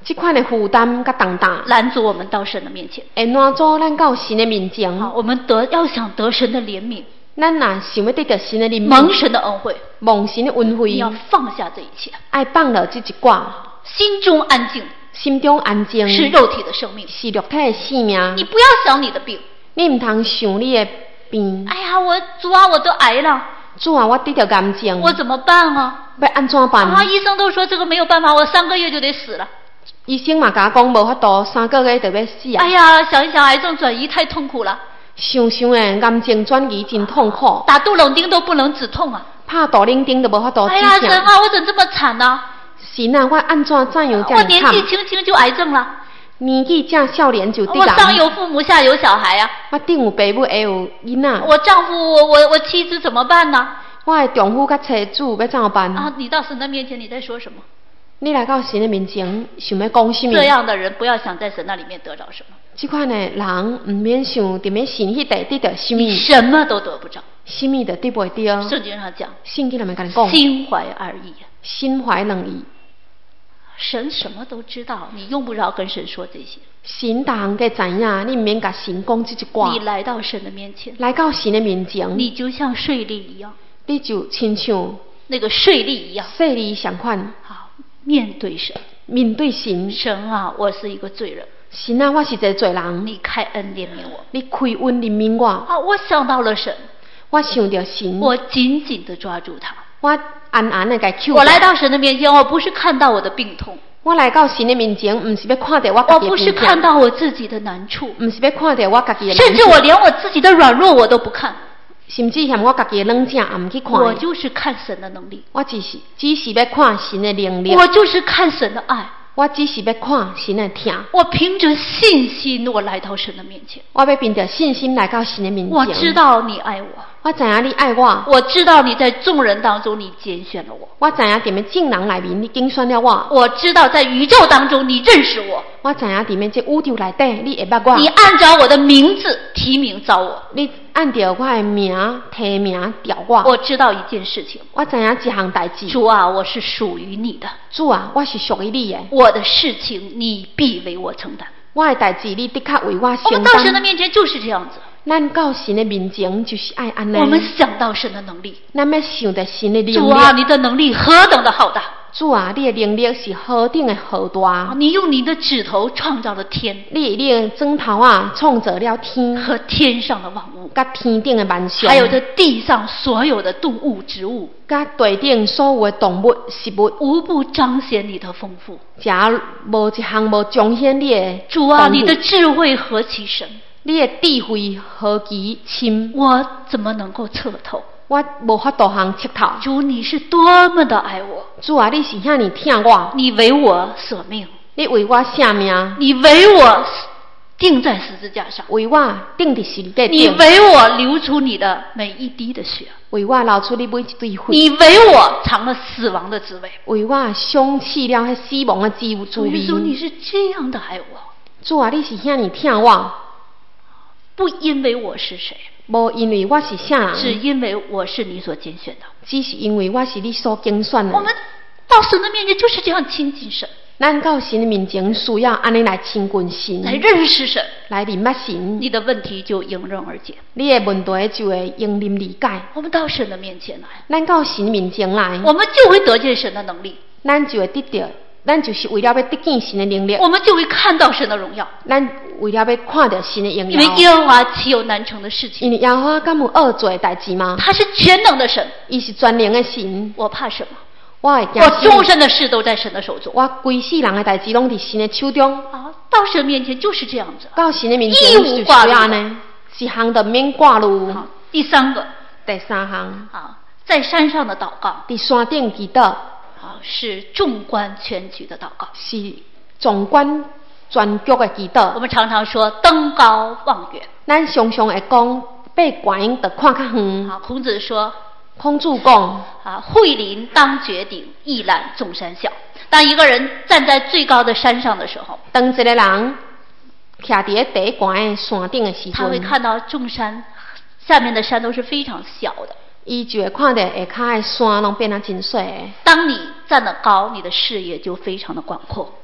这款的负担甲重担， 拦阻我们到神的面前。 会拦阻咱到神的面前。 好，我们要想得神的怜悯， 咱若想要得到神的怜悯， 蒙神的恩惠， 蒙神的恩惠， 你要放下这一切， 爱放了这一挂， 心中安静， 心中安静， 是肉体的生命， 是肉体的性命。 你不要想你的病， 你唔通想你的病。 哎呀，主啊，我都癌了。 主啊，我得到癌症， 我怎么办啊？ 要安怎办？ 啊，医生都说这个没有办法，我3个月就得死了。 医生嘛甲我讲无法度，3个月就要死啊！ 哎呀，想一想癌症转移太痛苦了。 想想诶，癌症转移真痛苦。 打杜冷丁都不能止痛啊！ 拍杜冷丁都无法度止痛。 哎呀，神啊，我怎么这么惨啊？ 神啊，我安怎样这样惨？ 我年纪轻轻就癌症了。 年纪正少年就得癌。 我上有父母，下有小孩啊。 我顶有爸母，下有囡仔。 我丈夫，我妻子怎么办呢？ 我的丈夫甲妻子要怎么办？ 啊！你到神的面前，你在说什么？ 你来到神的面前，想要讲什么？ 这样的人不要想在神那里面得着什么。 这款的人唔免想伫咩神迄地得到什么， 什么都得不着， 什么都得不到。 圣经上讲， 圣经里面跟你讲， 心怀二意， 心怀两意。 神什么都知道，你用不着跟神说这些。 神大行嘅知影，你唔免甲神讲这一挂。 你来到神的面前， 来到神的面前， 你就像税吏一样， 你就亲像那个税吏一样， 税吏相款。 好，面对神， 面对神。 神啊，我是一个罪人。 神啊，我是一个罪人。 你开恩怜悯我。 你开恩怜悯我。 啊，我想到了神。 我想到神。 我紧紧地抓住他。 我安安的给扣。 我来到神的面前，我不是看到我的病痛。 我来到神的面前，不是要看到我自己的病痛。 我不是看到我自己的难处。 不是要看到我自己的难处。 甚至我连我自己的软弱我都不看。 甚至嫌我自己的软弱也唔去看。 我就是看神的能力。 我只是要看神的能力。 我就是看神的爱。 我只是要看神的疼。 我凭着信心，我来到神的面前。 我要凭着信心来到神的面前。 我知道你爱我。 我知影你爱我。 我知道你在众人当中你拣选了我。 我知影伫咩众人内面你拣选了我。 我知道在宇宙当中你认识我。 我知影伫咩这宇宙内底你会捌我。 你按照我的名字提名召我。 你按照我的名提名调我。 我知道一件事情。 我知影一项代志。 主啊，我是属于你的。 主啊，我是属于你的。 我的事情你必为我承担。 我的代志你的确为我承担。 我们到神的面前就是这样子。 咱到神的面前就是爱安尼。 我们想到神的能力。 咱要想到神的能力。 主啊，你的能力何等的浩大！ 主啊，你的能力是何等的浩大！ 你用你的指头创造了天。 你的指头啊，创造了天和天上的万物， 甲天顶的万象， 还有这地上所有的动物、植物， 甲地顶所有的动物、食物， 无不彰显你的丰富。 假无一项无彰显你的主啊，你的智慧何其深！ 你的智慧何其深！ 我怎么能够测透？ 我无法度通测透。 主，你是多么的爱我！ 主啊，你是遐尼疼我！ 你为我舍命， 你为我舍命， 你为我钉在十字架上， 为我钉伫十字架顶， 你为我流出你的每一滴的血， 为我流出你每一滴血， 你为我尝了死亡的滋味， 为我尝试了迄死亡的滋味。 主耶稣，你是这样的爱我！ 主啊，你是遐尼疼我！ 不因为我是谁， 无因为我是啥人， 是因为我是你所拣选的， 只是因为我是你所拣选的。 我们到神的面前就是这样亲近神。 咱到神的面前，需要安尼来亲近神， 来认识神， 来认识神， 你的问题就迎刃而解， 你的问题就会迎刃而解。 我们到神的面前来， 咱到神面前来， 我们就会得见神的能力， 咱就会得到，咱就是为了要得见神的能力， 我们就会看到神的荣耀， 咱为了要看到神的荣耀。 因为耶和华岂有难成的事情？ 因为耶和华敢有恶做的代志吗？ 他是全能的神， 伊是全能的神。 我怕什么？ 我终身的事都在神的手中， 我规世人的代志拢伫神的手中。 啊，到神面前就是这样子， 到神的面前就是这样呢，一项都免挂虑。 好，第三个， 第三项， 好，在山上的祷告， 伫山顶祈祷， 好，是纵观全局的祷告， 是纵观全局的祈祷。 我们常常说登高望远， 咱常常会讲爬悬就看较远。 好，孔子说。 孔子讲： 啊，惠临当绝顶，一览众山小。当一个人站在最高的山上的时候， 当一个人徛伫第一关的山顶的时阵， 他会看到众山下面的山都是非常小的。 伊就会看到下骹的山拢变得真小的。 当你站得高，你的视野就非常的广阔。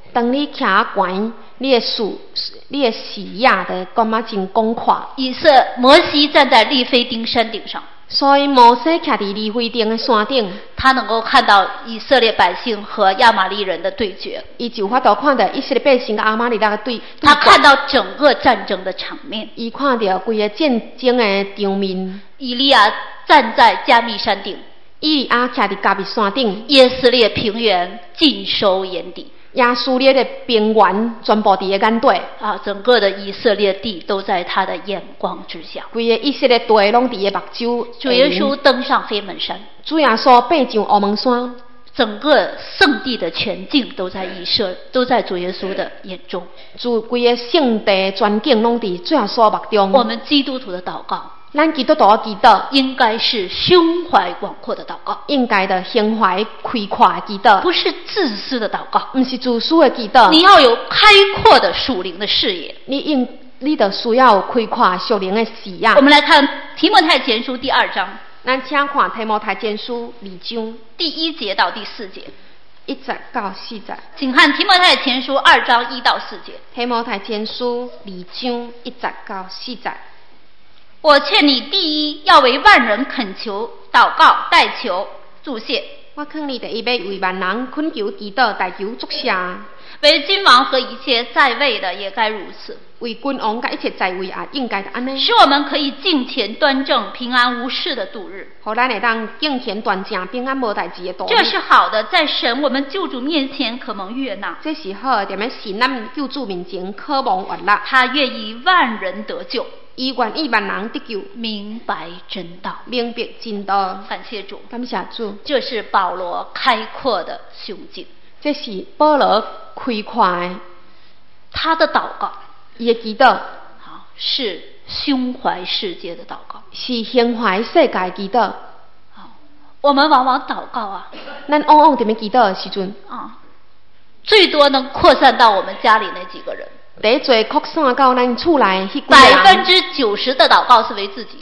当你徛啊悬，你的视野就感觉真广阔。 摩西站在利非丁山顶上， 所以摩西徛伫利非丁的山顶， 他能够看到以色列百姓和亚玛力人的对决。 伊就法度看到以色列百姓甲亚玛力人的对决。 他看到整个战争的场面。 伊看到规个战争的场面。 以利亚站在加密山顶， 以利亚徛伫加密山顶。 耶斯列平原尽收眼底。 亚述列的平原全部伫个眼底整个的以色列地都在他的眼光之下。 规个以色列地拢伫个目睭。 主耶稣登上黑门山， 主耶稣爬上黑门山， 整个圣地的全境都在主耶稣的眼中。 规个圣地全境拢伫主耶稣目中。 我们基督徒的祷告， 咱基督徒的祈祷应该是胸怀广阔的祷告， 应该的胸怀开阔的祈祷， 不是自私的祷告， 不是自私的祈祷。 你要有开阔的属灵的视野， 你就需要有开阔属灵的视野。 我们来看提摩太前书第2章， 咱请看提摩太前书2章第1节到第4节 ，1节到4节。 请看提摩太前书2章1到4节。 提摩太前书2章1节到4节。 我劝你，第一要为万人恳求、祷告、代求、祝谢。 我劝你第一要为万人恳求、祈祷、代求、祝谢。 为君王和一切在位的也该如此。 为君王甲一切在位也应该的安尼。 使我们可以敬虔端正、平安无事的度日。 互咱会当敬虔端正、平安无代志的度日。 这是好的，在神我们救主面前可蒙悦纳。 这是好，踮咧神咱救主面前可蒙悦纳。 他愿意万人得救。 伊愿意万人得救， 明白真道， 明白真道。 感谢主， 感谢主。 这是保罗开阔的胸襟， 这是保罗开阔的， 他的祷告， 伊的祈祷， 是胸怀世界的祷告， 是胸怀世界的祈祷。 我们往往祷告咱往往踮咧祈祷的时阵最多能扩散到我们家里那几个人。 第一最扩散到咱厝内迄几个人。 90%的祷告是为自己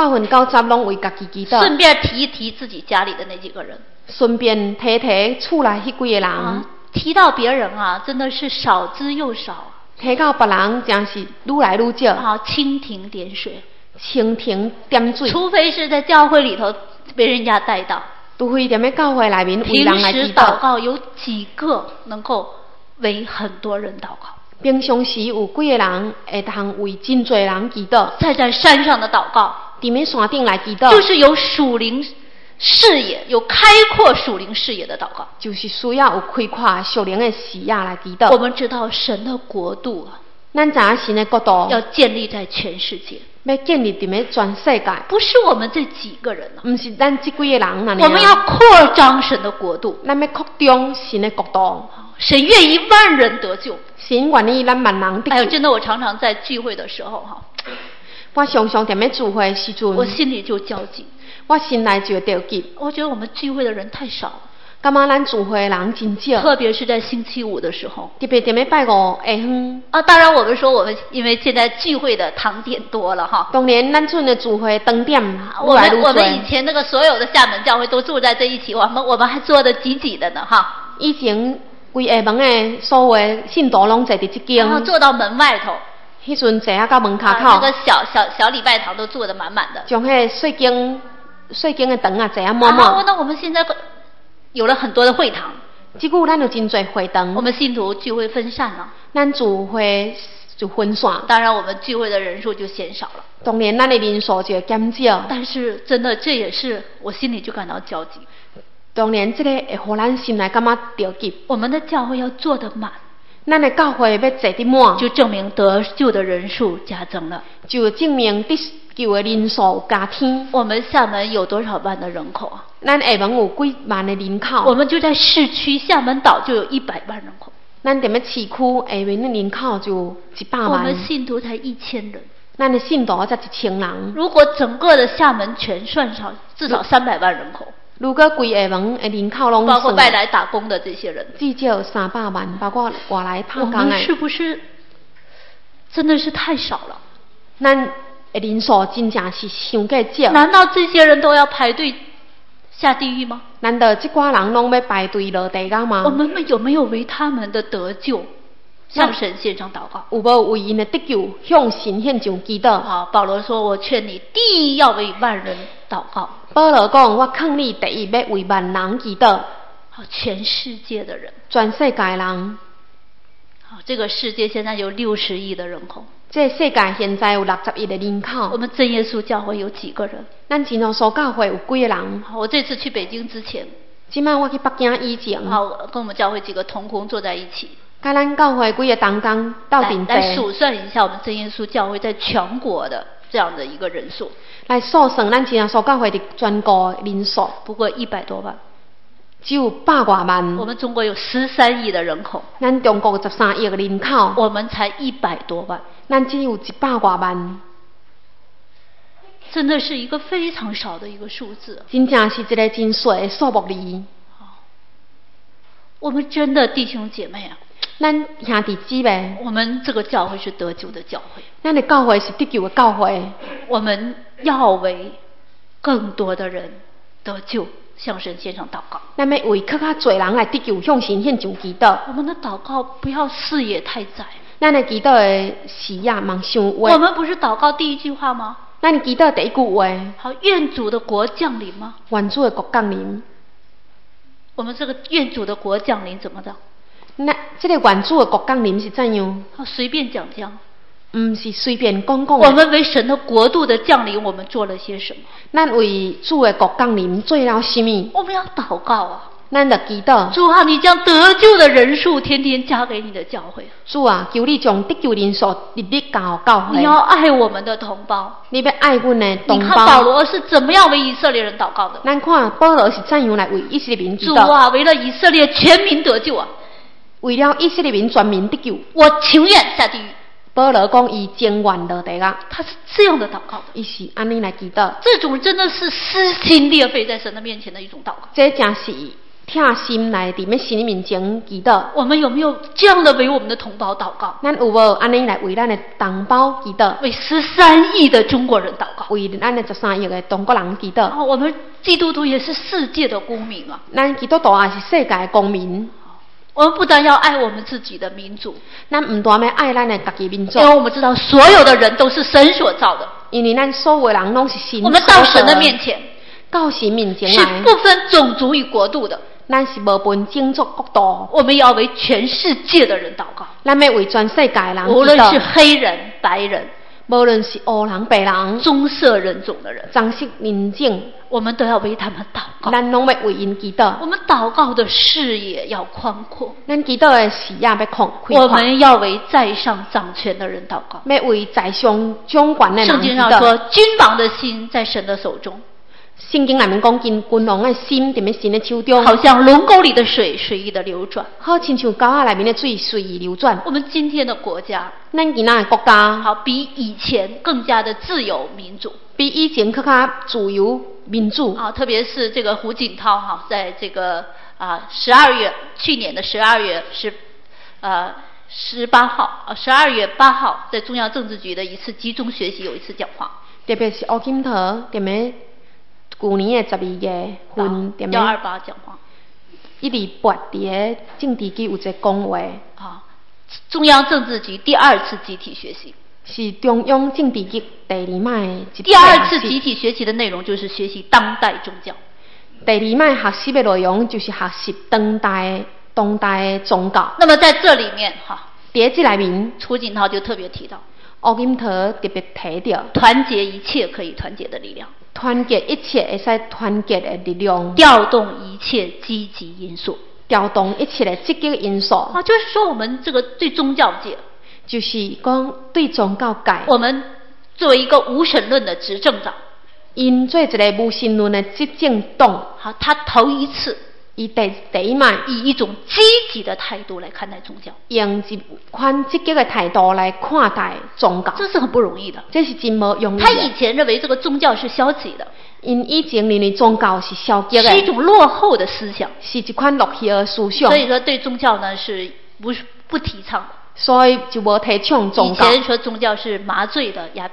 ，90%拢为家己祈祷。 顺便提一提自己家里的那几个人。 顺便提提厝内迄几个人。 提到别人真的是少之又少。 提到别人，真是愈来愈少。 蜻蜓点水。 蜻蜓点水。 除非是在教会里头被人家带到。 除非踮咧教会内面为人来祈祷。 平时祷告有几个能够为很多人祷告？ 平常时有几个人会通为真侪人祈祷。 在山上的祷告， 踮咧山顶来祈祷， 就是有属灵视野、有开阔属灵视野的祷告， 就是需要有开阔属灵的视野来祈祷。 我们知道神的国度咱知影神的国度要建立在全世界， 要建立踮咧全世界， 不是我们这几个人不是咱这几个人我们要扩张神的国度， 咱要扩张神的国度。 神愿意万人得救， 神愿意咱万人得救。 真的，我常常在聚会的时候我常常踮咧聚会的时阵， 我心里就焦急， 我心内就着急。 我觉得我们聚会的人太少了， 感觉咱聚会的人真少， 特别是在星期五的时候， 特别踮咧拜五下昏。 当然我们说我们因为现在聚会的堂点多了当然咱阵的聚会灯点我们以前那个所有的厦门教会都住在这一起，我们还坐得挤挤的呢以前规下门的所有信徒拢坐伫这间， 坐到门外头。 迄阵坐到门口口， 那个小礼拜堂都坐得满满的。 将迄细间的堂坐满满。 那我们现在有了很多的会堂， 即久咱有真侪会堂。 我们信徒聚会分散了， 咱聚会就分散。 当然，我们聚会的人数就减少了。 当然，咱的人数就减少。 但是，真的，这也是我心里就感到焦急。 当然，这个会互咱心内感觉着急。 我们的教会要做得满， 咱的教会要坐得满， 就证明得救的人数加增了， 就证明得救的人数加添。 我们厦门有多少万的人口咱厦门有几万的人口。 我们就在市区厦门岛就有100万人口。 咱踮咧市区下面的人口就100万。 我们信徒才1000人。 咱的信徒才1000人。 如果整个的厦门全算上，至少300万人口。 如果规厦门的人口拢包括外来打工的这些人， 至少300万，包括外来打工的。 我们是不是真的是太少了？ 咱的人数真正是伤过少。 难道这些人都要排队下地狱吗？ 难道这寡人拢要排队落地狱吗？ 我们有没有为他们的得救向神献上祷告？ 有无为因的得救向神献上祈祷？ 好，保罗说：“我劝你，第一要为万人祷告。” 保罗讲：“我劝你第一要为万人祈祷。” 好，全世界的人， 全世界人。 好，这个世界现在有60亿的人口。 这世界现在有60亿的人口。 我们真耶稣教会有几个人？ 咱真耶稣教会有几个人？ 好，我这次去北京之前， 今晚我去北京以前， 好，跟我们教会几个同工坐在一起， 跟咱教会几个同工斗阵坐， 来数算一下我们真耶稣教会在全国的这样的一个人数。 来数算咱真耶稣教会的全国人数， 不过100多万。 只有100多万。 我们中国有13亿的人口， 咱中国13亿的人口， 我们才100多万， 咱只有100多万， 真的是一个非常少的一个数字。 真正是一个真小的数目字。 我们真的弟兄姐妹啊， 咱兄弟姊妹， 我们这个教会是得救的教会， 咱的教会是得救的教会， 我们要为更多的人得救向神献上祷告。 咱要为更较多人来得救向神献上祈祷。 我们的祷告不要视野太窄。 咱的祈祷的视野茫伤有。 我们不是祷告第一句话吗？ 咱的祈祷第一句话， 好，愿主的国降临吗？ 愿主的国降临。 我们这个愿主的国降临怎么的？ 那这个愿主的国降临是怎样？ 好，随便讲讲。 唔是随便讲讲。 我们为神的国度的降临，我们做了些什么？ 咱为主的国降临做了什么？ 我们要祷告啊！ 咱就祈祷。 主啊，你将得救的人数天天加给你的教会。 主啊，求你将得救人数日日加教会。 你要爱我们的同胞。 你要爱阮的同胞。 你看保罗是怎么样为以色列人祷告的？ 咱看保罗是怎样来为以色列民祈祷。 主啊，为了以色列全民得救啊！ 为了以色列民全民得救， 我情愿下地狱。 保罗讲伊情愿落地狱， 他是这样的祷告的， 伊是安尼来祈祷。 这种真的是撕心裂肺在神的面前的一种祷告。 这真是痛心来伫咩神面前祈祷。 我们有没有这样的为我们的同胞祷告？ 咱有无安尼来为咱的同胞祈祷？ 为13亿的中国人祷告， 为咱的13亿的中国人祈祷。 我们基督徒也是世界的公民啊。 咱基督徒也是世界的公民。 我们不但要爱我们自己的民族， 咱唔单要爱咱的家己民族， 因为我们知道所有的人都是神所造的。 因为咱所有的人拢是神所造的。 我们到神的面前， 到神面前是来， 不分种族与国度的。 咱是无分种族国度。 我们要为全世界的人祷告。 咱要为全世界的人祈祷。 无论是黑人、白人， 无论是黑人、白人、 棕色人种的人， 棕色人种， 我们都要为他们祷告。 咱拢要为因祈祷。 我们祷告的视野要宽阔。 咱祈祷的视野要宽阔。 我们要为在上掌权的人祷告。 要为在上掌权的人祈祷。 圣经上说，君王的心在神的手中。 圣经里面讲，君王的心在神的手中， 好像龙沟里的水，随意的流转。 好亲像沟仔里面的水，随意流转。 我们今天的国家， 咱今仔的国家， 好比以前更加的自由民主， 比以前更加自由民主。 啊，特别是这个胡锦涛哈，在这个12月，去年的12月18号，12月8号，在中央政治局的一次集中学习有一次讲话。 特别是胡锦涛，踮咧去年的12月份，踮咧 128讲话， 一直跋伫咧政治局有一个讲话。 啊，中央政治局第2次集体学习。 是中央政治局第2摆第2次集体学习的内容就是学习当代宗教。 第2摆学习的内容就是学习当代的宗教。 那么在这里面哈， 在这里面， 胡锦涛就特别提到， 胡锦涛特别提到， 团结一切可以团结的力量， 团结一切会使团结的力量， 调动一切积极因素， 调动一切的积极因素。 啊，就是说我们这个对宗教界， 就是讲对宗教界， 我们作为一个无神论的执政党， 因做一个无神论的执政党， 好，他头一次以第一摆以一种积极的态度来看待宗教， 用一款积极的态度来看待宗教， 这是很不容易的。 这是真无容易的。 他以前认为这个宗教是消极的， 因以前认为宗教是消极的， 是一种落后的思想， 是一款落后的思想。 所以说对宗教呢是不提倡的。 所以就无提倡宗教。 以前说宗教是麻醉的鸦片，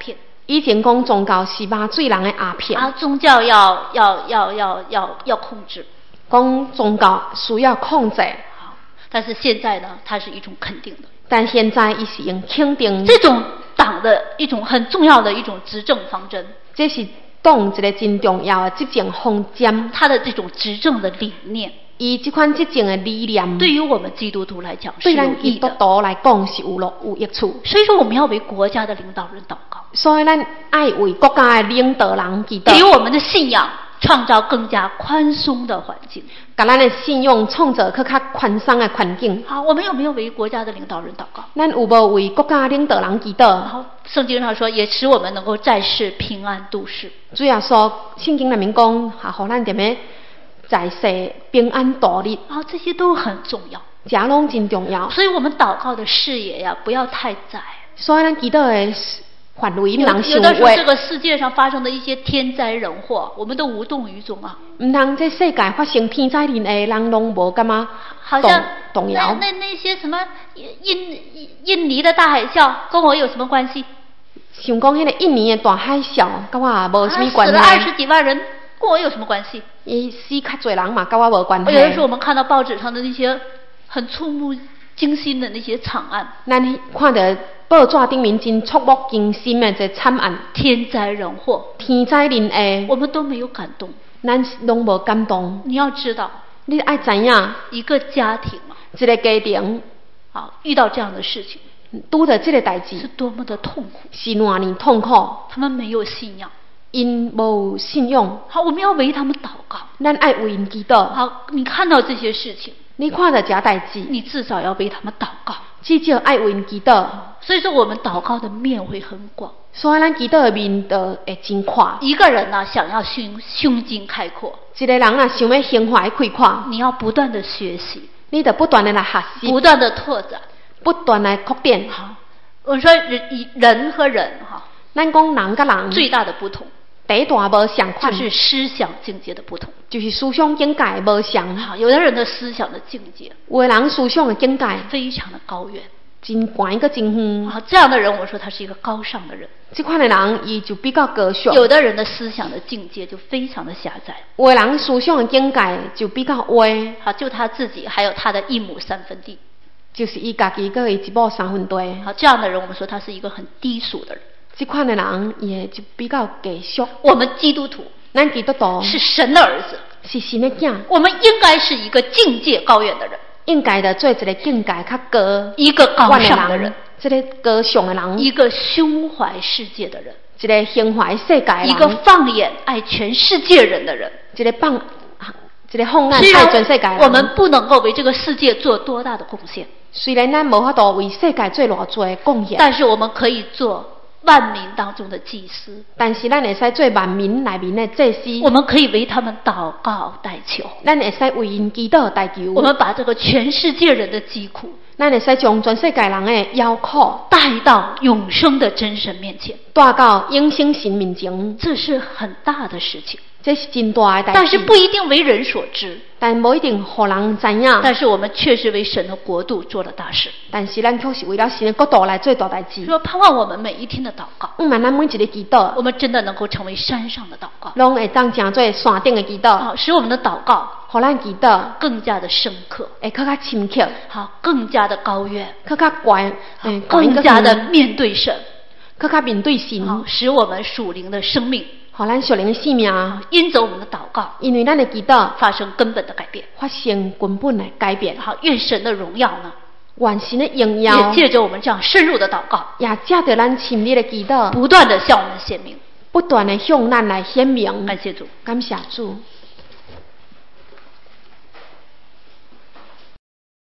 以前讲宗教是麻醉人的鸦片， 宗教要控制， 讲宗教需要控制。 但是现在呢，它是一种肯定的。 但现在伊是用肯定。 这种党的一种很重要的一种执政方针。 这是党一个真重要的执政方针。 他的这种执政的理念。 伊这款执政的理念， 对于我们基督徒来讲是有益的。 对咱基督徒来讲是有益处。 所以说，我们要为国家的领导人祷告。 所以咱爱为国家的领导人祈祷， 给我们的信仰创造更加宽松的环境， 给咱的信仰创造更较宽松的环境。 好，我们有没有为国家的领导人祷告？ 咱有无为国家领导人祈祷？ 好，圣经上说，也使我们能够在世平安度世。 主要说，圣经里面讲，互咱点样在世平安度日。 这些都很重要， 这拢真重要。 所以我们祷告的视野呀，不要太窄。 所以咱祈祷的范围不能伤有的时候，这个世界上发生的一些天灾人祸，我们都无动于衷啊。 唔通这世界发生天灾人祸，人拢无感觉好像动摇。 那些什么印尼的大海啸，跟我有什么关系？ 想讲迄个印尼的大海啸，跟我也无什么关系。 死了20几万人，跟我有什么关系？ 伊死较侪人嘛，跟我无关系。 有的时候我们看到报纸上的那些很触目惊心的那些惨案， 咱看到报纸顶面真触目惊心的这惨案， 天灾人祸， 天灾人祸， 我们都没有感动， 咱拢无感动。 你要知道， 你爱知影， 一个家庭一个家庭， 遇到这样的事情， 拄着这个代志， 是多么的痛苦， 是偌尼痛苦。 他们没有信仰， 因无信仰。 好，我们要为他们祷告， 咱爱为因祈祷。 好，你看到这些事情， 你看到这代志， 你至少要为他们祷告， 至少爱为因祈祷。 所以说，我们祷告的面会很广。 所以咱祈祷的面就会真宽。 一个人呢，想要胸襟开阔， 一个人啊，想要胸怀开阔， 你要不断的学习， 你得不断的来学习， 不断的拓展， 不断来扩展。 好，我说人和人咱讲人甲人最大的不同， 第一大无相款， 就是思想境界的不同， 就是思想境界无相。 好，有的人的思想的境界， 有的人思想的境界非常的高远， 真悬一个真远。 好，这样的人，我说他是一个高尚的人。 这款的人，伊就比较高尚。 有的人的思想的境界就非常的狭窄。 有的人思想的境界就比较歪。 好，就他自己，还有他的1亩3分地， 就是伊家己跟伊1亩3分地。 好，这样的人，我们说他是一个很低俗的人。 这款的人也就比较低俗。 我们基督徒， 咱基督徒是神的儿子， 是神的囝。 我们应该是一个境界高远的人， 应该的做一个境界较高， 一个高尚的人， 这个高尚的人， 一个胸怀世界的人， 一个胸怀世界的人， 一个放眼爱全世界人的人， 一个放眼爱全世界的人。 我们不能够为这个世界做多大的贡献， 虽然咱无法度为世界做偌多的贡献， 但是我们可以做万民当中的祭司， 但是咱会使做万民内面的祭司。 我们可以为他们祷告代求， 咱会使为因祈祷代求。 我们把这个全世界人的疾苦， 咱会使将全世界人的忧苦带到永生的真神面前， 带到永生神面前。 这是很大的事情， 这是真大的代志， 但是不一定为人所知， 但无一定互人知影。 但是我们确实为神的国度做了大事， 但是咱确实为了神的国度来做大代志。 说盼望我们每一天的祷告， 咱每一个祈祷， 我们真的能够成为山上的祷告， 拢会当成做山顶的祈祷， 使我们的祷告， 互咱祈祷更加的深刻， 会更加深刻， 好，更加的高远， 更加高， 更加的面对神， 更加面对神， 使我们属灵的生命， 互咱属灵的生命， 因着我们的祷告， 因为咱的祈祷发生根本的改变， 发生根本的改变。 好，愿神的荣耀呢， 愿神的荣耀也借着我们这样深入的祷告， 也借着咱深入的祈祷， 不断的向我们显明， 不断的向咱来显明。 感谢主， 感谢主。